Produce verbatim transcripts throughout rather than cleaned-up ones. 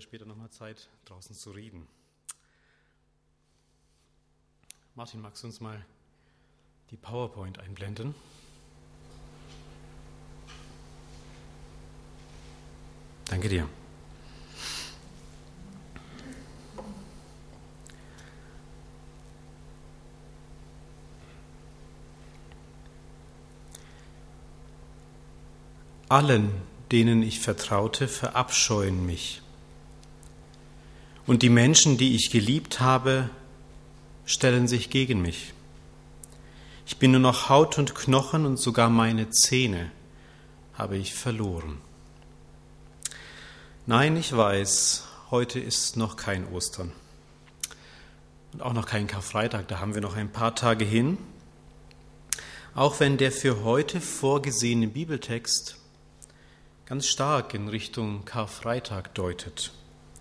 später nochmal Zeit, draußen zu reden. Martin, magst du uns mal die PowerPoint einblenden? Danke dir. Allen, denen ich vertraute, verabscheuen mich. Und die Menschen, die ich geliebt habe, stellen sich gegen mich. Ich bin nur noch Haut und Knochen und sogar meine Zähne habe ich verloren. Nein, ich weiß, heute ist noch kein Ostern und auch noch kein Karfreitag, da haben wir noch ein paar Tage hin. Auch wenn der für heute vorgesehene Bibeltext ganz stark in Richtung Karfreitag deutet.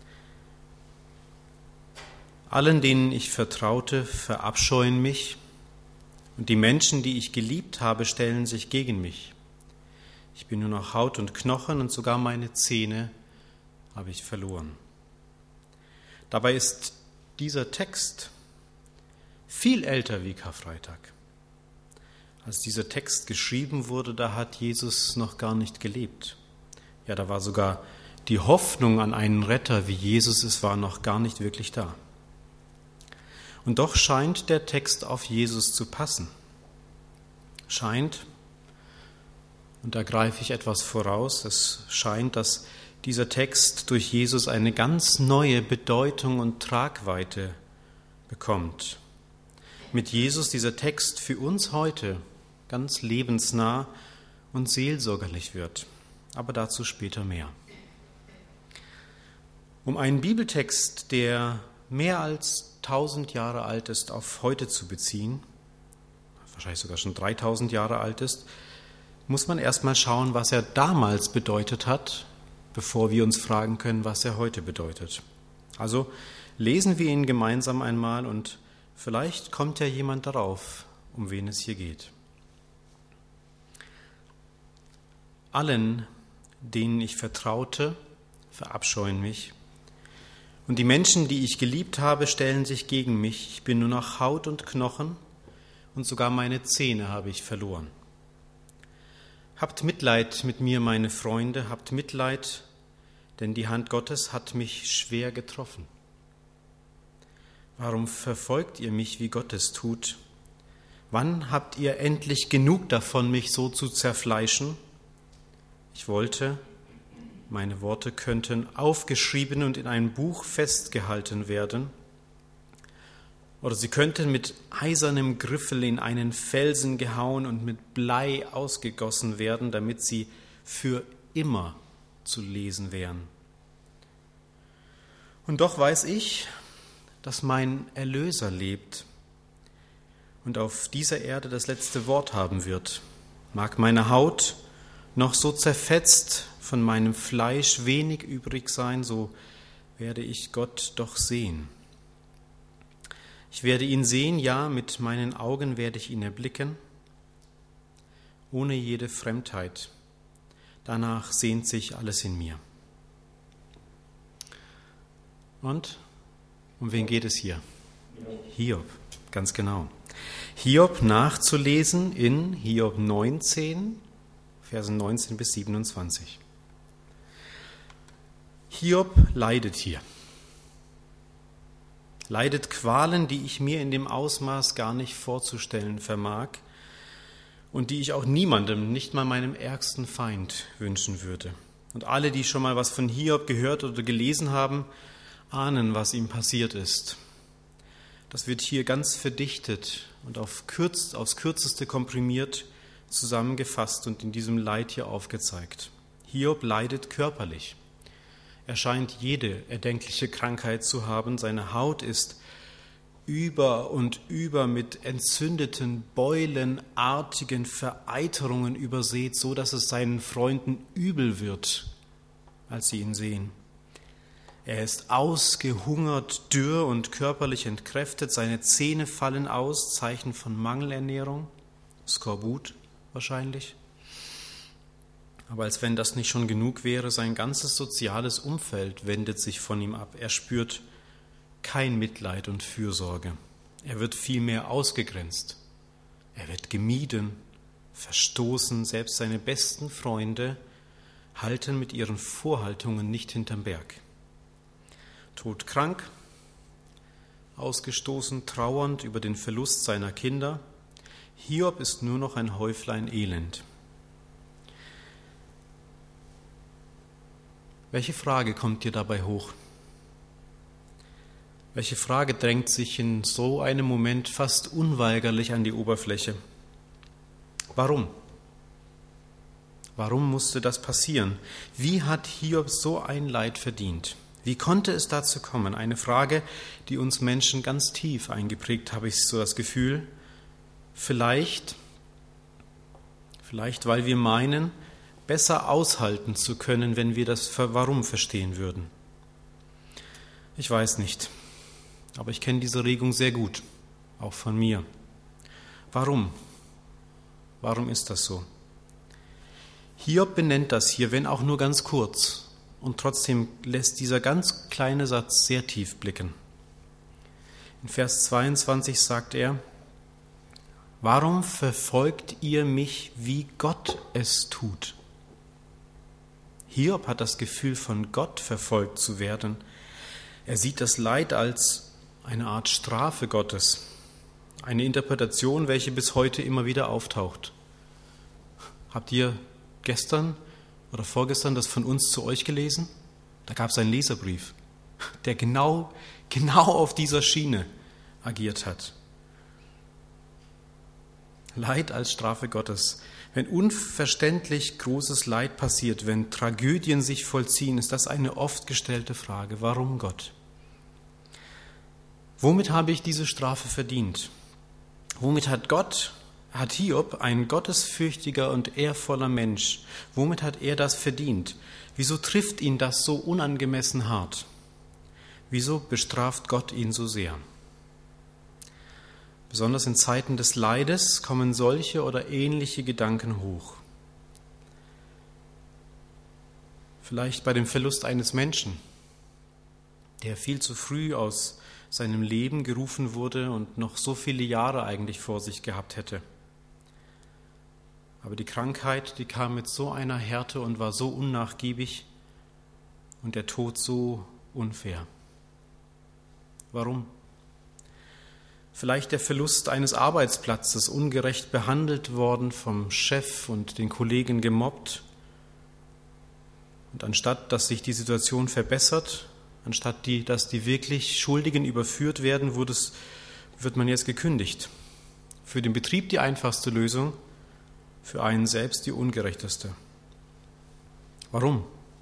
Allen, denen ich vertraute, verabscheuen mich, und die Menschen, die ich geliebt habe, stellen sich gegen mich. Ich bin nur noch Haut und Knochen und sogar meine Zähne habe ich verloren. Dabei ist dieser Text viel älter wie Karfreitag. Als dieser Text geschrieben wurde, da hat Jesus noch gar nicht gelebt. Ja, da war sogar die Hoffnung an einen Retter, wie Jesus es war, noch gar nicht wirklich da. Und doch scheint der Text auf Jesus zu passen. Scheint, und da greife ich etwas voraus, es scheint, dass dieser Text durch Jesus eine ganz neue Bedeutung und Tragweite bekommt. Mit Jesus dieser Text für uns heute ganz lebensnah und seelsorgerlich wird. Aber dazu später mehr. Um einen Bibeltext, der mehr als tausend Jahre alt ist, auf heute zu beziehen, wahrscheinlich sogar schon dreitausend Jahre alt ist, muss man erstmal schauen, was er damals bedeutet hat, bevor wir uns fragen können, was er heute bedeutet. Also lesen wir ihn gemeinsam einmal und vielleicht kommt ja jemand darauf, um wen es hier geht. Allen, denen ich vertraute, verabscheuen mich. Und die Menschen, die ich geliebt habe, stellen sich gegen mich. Ich bin nur noch Haut und Knochen und sogar meine Zähne habe ich verloren. Habt Mitleid mit mir, meine Freunde, habt Mitleid, denn die Hand Gottes hat mich schwer getroffen. Warum verfolgt ihr mich, wie Gott es tut? Wann habt ihr endlich genug davon, mich so zu zerfleischen? Ich wollte, meine Worte könnten aufgeschrieben und in ein Buch festgehalten werden, oder sie könnten mit eisernem Griffel in einen Felsen gehauen und mit Blei ausgegossen werden, damit sie für immer zu lesen wären. Und doch weiß ich, dass mein Erlöser lebt und auf dieser Erde das letzte Wort haben wird. Mag meine Haut noch so zerfetzt von meinem Fleisch wenig übrig sein, so werde ich Gott doch sehen. Ich werde ihn sehen, ja, mit meinen Augen werde ich ihn erblicken, ohne jede Fremdheit. Danach sehnt sich alles in mir. Und um wen geht es hier? Hiob, ganz genau. Hiob nachzulesen in Hiob neunzehn, Versen neunzehn bis siebenundzwanzig. Hiob leidet hier. Leidet Qualen, die ich mir in dem Ausmaß gar nicht vorzustellen vermag und die ich auch niemandem, nicht mal meinem ärgsten Feind, wünschen würde. Und alle, die schon mal was von Hiob gehört oder gelesen haben, ahnen, was ihm passiert ist. Das wird hier ganz verdichtet und auf kürz, aufs Kürzeste komprimiert zusammengefasst und in diesem Leid hier aufgezeigt. Hiob leidet körperlich. Er scheint jede erdenkliche Krankheit zu haben. Seine Haut ist über und über mit entzündeten, beulenartigen Vereiterungen übersät, so dass es seinen Freunden übel wird, als sie ihn sehen. Er ist ausgehungert, dürr und körperlich entkräftet. Seine Zähne fallen aus, Zeichen von Mangelernährung, Skorbut wahrscheinlich. Aber als wenn das nicht schon genug wäre, sein ganzes soziales Umfeld wendet sich von ihm ab. Er spürt kein Mitleid und Fürsorge. Er wird vielmehr ausgegrenzt. Er wird gemieden, verstoßen. Selbst seine besten Freunde halten mit ihren Vorhaltungen nicht hinterm Berg. Todkrank, ausgestoßen, trauernd über den Verlust seiner Kinder. Hiob ist nur noch ein Häuflein Elend. Welche Frage kommt dir dabei hoch? Welche Frage drängt sich in so einem Moment fast unweigerlich an die Oberfläche? Warum? Warum musste das passieren? Wie hat Hiob so ein Leid verdient? Wie konnte es dazu kommen? Eine Frage, die uns Menschen ganz tief eingeprägt, habe ich so das Gefühl. Vielleicht, vielleicht, weil wir meinen, besser aushalten zu können, wenn wir das Warum verstehen würden. Ich weiß nicht, aber ich kenne diese Regung sehr gut, auch von mir. Warum? Warum ist das so? Hiob benennt das hier, wenn auch nur ganz kurz, und trotzdem lässt dieser ganz kleine Satz sehr tief blicken. In Vers zweiundzwanzig sagt er: Warum verfolgt ihr mich, wie Gott es tut? Hiob hat das Gefühl, von Gott verfolgt zu werden. Er sieht das Leid als eine Art Strafe Gottes, eine Interpretation, welche bis heute immer wieder auftaucht. Habt ihr gestern oder vorgestern das von uns zu euch gelesen? Da gab es einen Leserbrief, der genau, genau auf dieser Schiene agiert hat. Leid als Strafe Gottes. Wenn unverständlich großes Leid passiert, wenn Tragödien sich vollziehen, ist das eine oft gestellte Frage. Warum Gott? Womit habe ich diese Strafe verdient? Womit hat Gott, hat Hiob, ein gottesfürchtiger und ehrvoller Mensch, womit hat er das verdient? Wieso trifft ihn das so unangemessen hart? Wieso bestraft Gott ihn so sehr? Besonders in Zeiten des Leides kommen solche oder ähnliche Gedanken hoch. Vielleicht bei dem Verlust eines Menschen, der viel zu früh aus seinem Leben gerufen wurde und noch so viele Jahre eigentlich vor sich gehabt hätte. Aber die Krankheit, die kam mit so einer Härte und war so unnachgiebig und der Tod so unfair. Warum? Vielleicht der Verlust eines Arbeitsplatzes, ungerecht behandelt worden vom Chef und den Kollegen gemobbt. Und anstatt, dass sich die Situation verbessert, anstatt die, dass die wirklich Schuldigen überführt werden, wird, es, wird man jetzt gekündigt. Für den Betrieb die einfachste Lösung, für einen selbst die ungerechteste. Warum?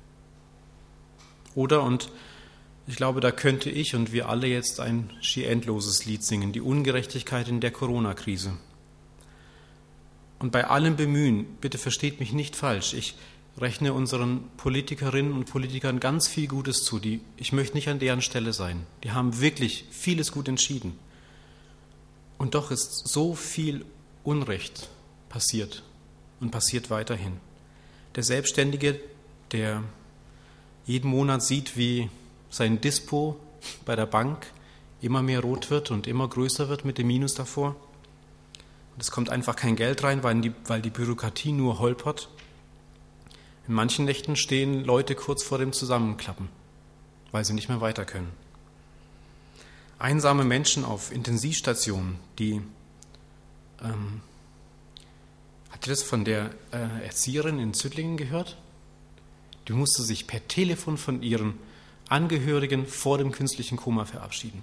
Oder, und ich glaube, da könnte ich und wir alle jetzt ein schier endloses Lied singen, die Ungerechtigkeit in der Corona-Krise. Und bei allem Bemühen, bitte versteht mich nicht falsch, ich rechne unseren Politikerinnen und Politikern ganz viel Gutes zu. Die, ich möchte nicht an deren Stelle sein. Die haben wirklich vieles gut entschieden. Und doch ist so viel Unrecht passiert und passiert weiterhin. Der Selbstständige, der jeden Monat sieht, wie sein Dispo bei der Bank immer mehr rot wird und immer größer wird mit dem Minus davor. Und es kommt einfach kein Geld rein, weil die, weil die Bürokratie nur holpert. In manchen Nächten stehen Leute kurz vor dem Zusammenklappen, weil sie nicht mehr weiter können. Einsame Menschen auf Intensivstationen, die, ähm, habt ihr das von der äh, Erzieherin in Züttlingen gehört? Die musste sich per Telefon von ihren Angehörigen vor dem künstlichen Koma verabschieden.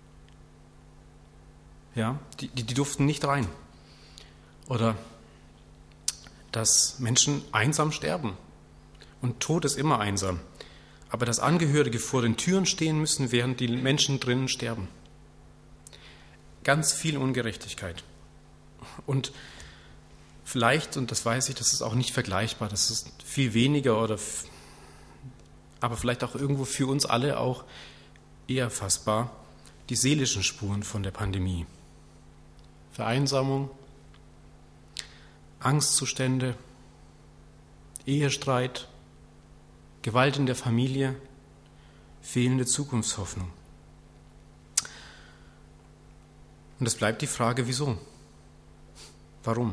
Ja, die, die, die durften nicht rein. Oder dass Menschen einsam sterben. Und Tod ist immer einsam. Aber dass Angehörige vor den Türen stehen müssen, während die Menschen drinnen sterben. Ganz viel Ungerechtigkeit. Und vielleicht, und das weiß ich, das ist auch nicht vergleichbar, das ist viel weniger oder aber vielleicht auch irgendwo für uns alle auch eher fassbar, die seelischen Spuren von der Pandemie. Vereinsamung, Angstzustände, Ehestreit, Gewalt in der Familie, fehlende Zukunftshoffnung. Und es bleibt die Frage, wieso? Warum?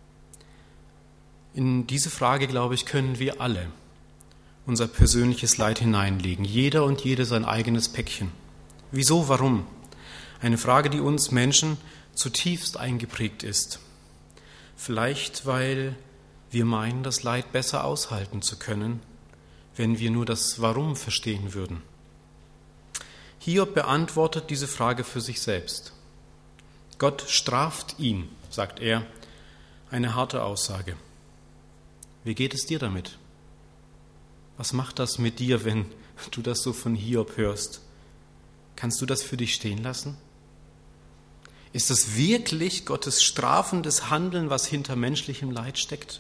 In diese Frage, glaube ich, können wir alle unser persönliches Leid hineinlegen. Jeder und jede sein eigenes Päckchen. Wieso, warum? Eine Frage, die uns Menschen zutiefst eingeprägt ist. Vielleicht, weil wir meinen, das Leid besser aushalten zu können, wenn wir nur das Warum verstehen würden. Hiob beantwortet diese Frage für sich selbst. Gott straft ihn, sagt er, eine harte Aussage. Wie geht es dir damit? Was macht das mit dir, wenn du das so von Hiob hörst? Kannst du das für dich stehen lassen? Ist es wirklich Gottes strafendes Handeln, was hinter menschlichem Leid steckt?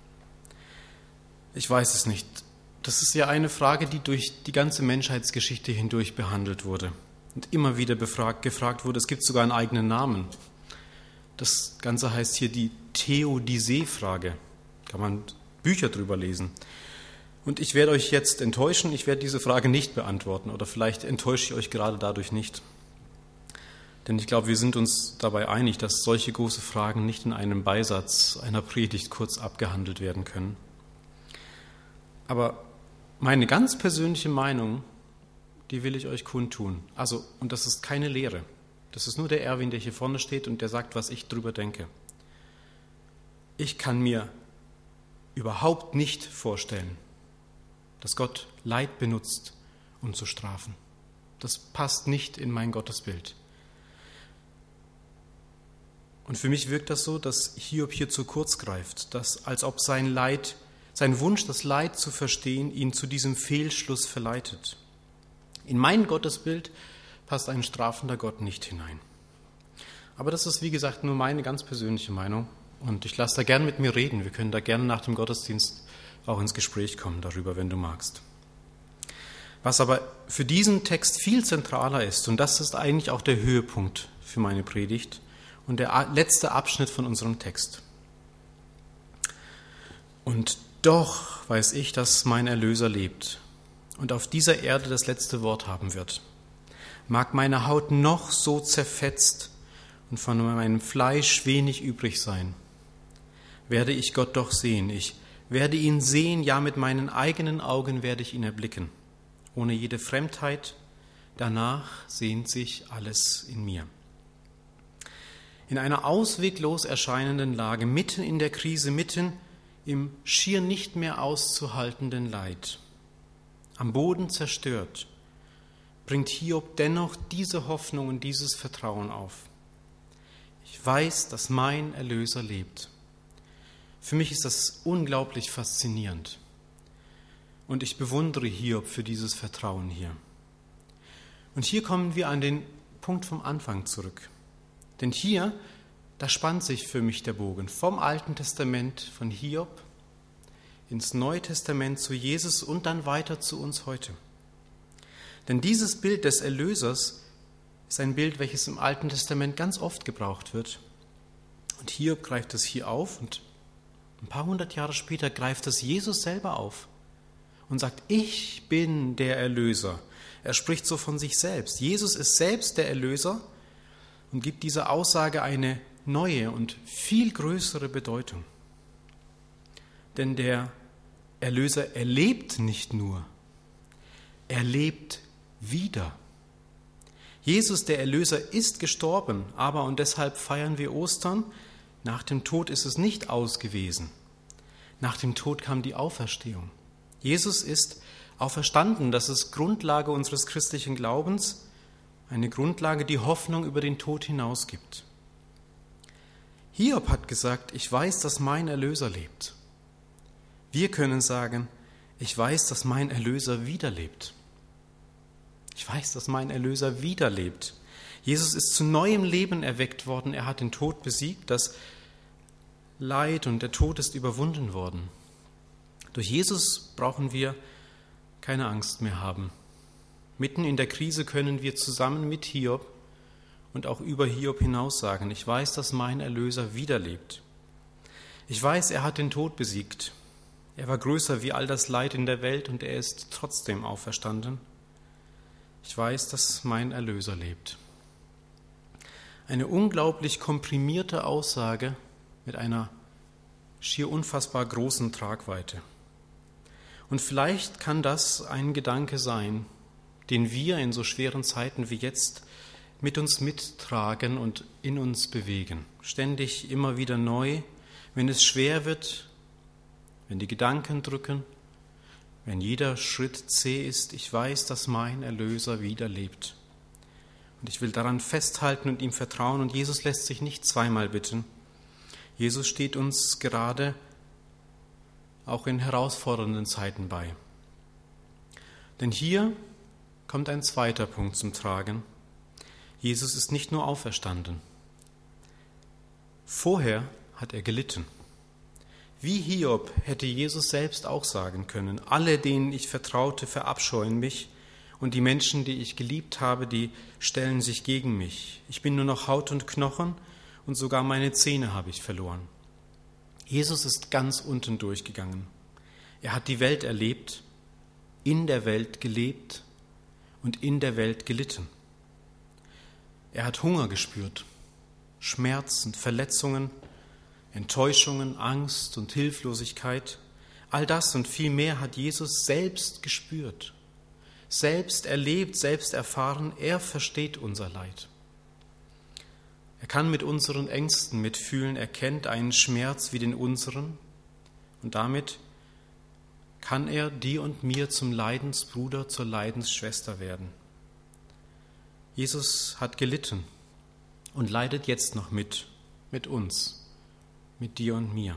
Ich weiß es nicht. Das ist ja eine Frage, die durch die ganze Menschheitsgeschichte hindurch behandelt wurde und immer wieder befragt, gefragt wurde. Es gibt sogar einen eigenen Namen. Das Ganze heißt hier die Theodizee-Frage. Kann man Bücher drüber lesen. Und ich werde euch jetzt enttäuschen, ich werde diese Frage nicht beantworten oder vielleicht enttäusche ich euch gerade dadurch nicht. Denn ich glaube, wir sind uns dabei einig, dass solche große Fragen nicht in einem Beisatz einer Predigt kurz abgehandelt werden können. Aber meine ganz persönliche Meinung, die will ich euch kundtun. Also, und das ist keine Lehre. Das ist nur der Erwin, der hier vorne steht und der sagt, was ich drüber denke. Ich kann mir überhaupt nicht vorstellen, dass Gott Leid benutzt, um zu strafen. Das passt nicht in mein Gottesbild. Und für mich wirkt das so, dass Hiob hier zu kurz greift, dass als ob sein Leid, sein Wunsch, das Leid zu verstehen, ihn zu diesem Fehlschluss verleitet. In mein Gottesbild passt ein strafender Gott nicht hinein. Aber das ist, wie gesagt, nur meine ganz persönliche Meinung. Und ich lasse da gern mit mir reden. Wir können da gerne nach dem Gottesdienst auch ins Gespräch kommen darüber, wenn du magst. Was aber für diesen Text viel zentraler ist, und das ist eigentlich auch der Höhepunkt für meine Predigt und der letzte Abschnitt von unserem Text. Und doch weiß ich, dass mein Erlöser lebt und auf dieser Erde das letzte Wort haben wird. Mag meine Haut noch so zerfetzt und von meinem Fleisch wenig übrig sein, werde ich Gott doch sehen. Ich werde ihn sehen, ja, mit meinen eigenen Augen werde ich ihn erblicken. Ohne jede Fremdheit, danach sehnt sich alles in mir. In einer ausweglos erscheinenden Lage, mitten in der Krise, mitten im schier nicht mehr auszuhaltenden Leid, am Boden zerstört, bringt Hiob dennoch diese Hoffnung und dieses Vertrauen auf. Ich weiß, dass mein Erlöser lebt. Für mich ist das unglaublich faszinierend. Und ich bewundere Hiob für dieses Vertrauen hier. Und hier kommen wir an den Punkt vom Anfang zurück. Denn hier, da spannt sich für mich der Bogen vom Alten Testament von Hiob ins Neue Testament zu Jesus und dann weiter zu uns heute. Denn dieses Bild des Erlösers ist ein Bild, welches im Alten Testament ganz oft gebraucht wird. Und Hiob greift es hier auf und ein paar hundert Jahre später greift es Jesus selber auf und sagt, ich bin der Erlöser. Er spricht so von sich selbst. Jesus ist selbst der Erlöser und gibt dieser Aussage eine neue und viel größere Bedeutung. Denn der Erlöser erlebt nicht nur, er lebt wieder. Jesus, der Erlöser, ist gestorben, aber, und deshalb feiern wir Ostern, nach dem Tod ist es nicht aus gewesen. Nach dem Tod kam die Auferstehung. Jesus ist auferstanden, das ist Grundlage unseres christlichen Glaubens, eine Grundlage, die Hoffnung über den Tod hinaus gibt. Hiob hat gesagt, ich weiß, dass mein Erlöser lebt. Wir können sagen, ich weiß, dass mein Erlöser wiederlebt. Ich weiß, dass mein Erlöser wiederlebt. Jesus ist zu neuem Leben erweckt worden. Er hat den Tod besiegt. Das Leid und der Tod ist überwunden worden. Durch Jesus brauchen wir keine Angst mehr haben. Mitten in der Krise können wir zusammen mit Hiob und auch über Hiob hinaus sagen, ich weiß, dass mein Erlöser wiederlebt. Ich weiß, er hat den Tod besiegt. Er war größer wie all das Leid in der Welt und er ist trotzdem auferstanden. Ich weiß, dass mein Erlöser lebt. Eine unglaublich komprimierte Aussage mit einer schier unfassbar großen Tragweite. Und vielleicht kann das ein Gedanke sein, den wir in so schweren Zeiten wie jetzt mit uns mittragen und in uns bewegen. Ständig immer wieder neu, wenn es schwer wird, wenn die Gedanken drücken, wenn jeder Schritt zäh ist, ich weiß, dass mein Erlöser wieder lebt. Und ich will daran festhalten und ihm vertrauen. Und Jesus lässt sich nicht zweimal bitten. Jesus steht uns gerade auch in herausfordernden Zeiten bei. Denn hier kommt ein zweiter Punkt zum Tragen. Jesus ist nicht nur auferstanden. Vorher hat er gelitten. Wie Hiob hätte Jesus selbst auch sagen können, alle, denen ich vertraute, verabscheuen mich und die Menschen, die ich geliebt habe, die stellen sich gegen mich. Ich bin nur noch Haut und Knochen und sogar meine Zähne habe ich verloren. Jesus ist ganz unten durchgegangen. Er hat die Welt erlebt, in der Welt gelebt und in der Welt gelitten. Er hat Hunger gespürt, Schmerzen, Verletzungen, Enttäuschungen, Angst und Hilflosigkeit. All das und viel mehr hat Jesus selbst gespürt, selbst erlebt, selbst erfahren. Er versteht unser Leid. Er kann mit unseren Ängsten mitfühlen, er kennt einen Schmerz wie den unseren und damit kann er dir und mir zum Leidensbruder, zur Leidensschwester werden. Jesus hat gelitten und leidet jetzt noch mit, mit uns, mit dir und mir.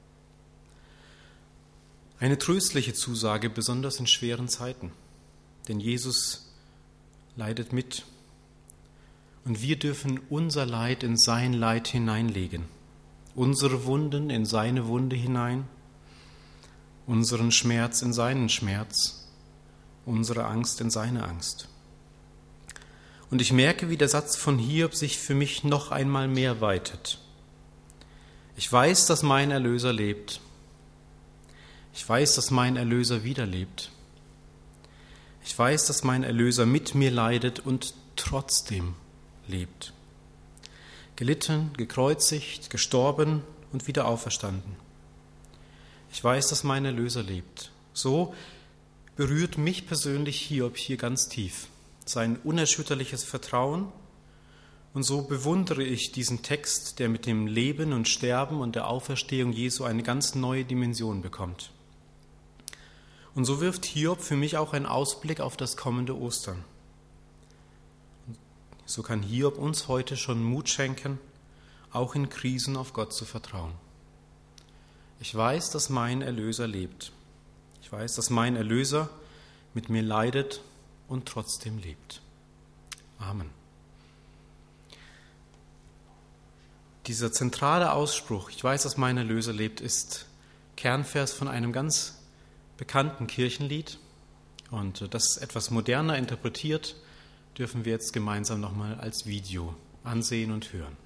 Eine tröstliche Zusage, besonders in schweren Zeiten, denn Jesus leidet mit. Und wir dürfen unser Leid in sein Leid hineinlegen, unsere Wunden in seine Wunde hinein, unseren Schmerz in seinen Schmerz, unsere Angst in seine Angst. Und ich merke, wie der Satz von Hiob sich für mich noch einmal mehr weitet. Ich weiß, dass mein Erlöser lebt. Ich weiß, dass mein Erlöser wieder lebt. Ich weiß, dass mein Erlöser mit mir leidet und trotzdem lebt. Gelitten, gekreuzigt, gestorben und wieder auferstanden. Ich weiß, dass mein Erlöser lebt. So berührt mich persönlich Hiob hier ganz tief. Sein unerschütterliches Vertrauen. Und so bewundere ich diesen Text, der mit dem Leben und Sterben und der Auferstehung Jesu eine ganz neue Dimension bekommt. Und so wirft Hiob für mich auch einen Ausblick auf das kommende Ostern. So kann Hiob uns heute schon Mut schenken, auch in Krisen auf Gott zu vertrauen. Ich weiß, dass mein Erlöser lebt. Ich weiß, dass mein Erlöser mit mir leidet und trotzdem lebt. Amen. Dieser zentrale Ausspruch, ich weiß, dass mein Erlöser lebt, ist Kernvers von einem ganz bekannten Kirchenlied. Und das etwas moderner interpretiert, dürfen wir jetzt gemeinsam nochmal als Video ansehen und hören.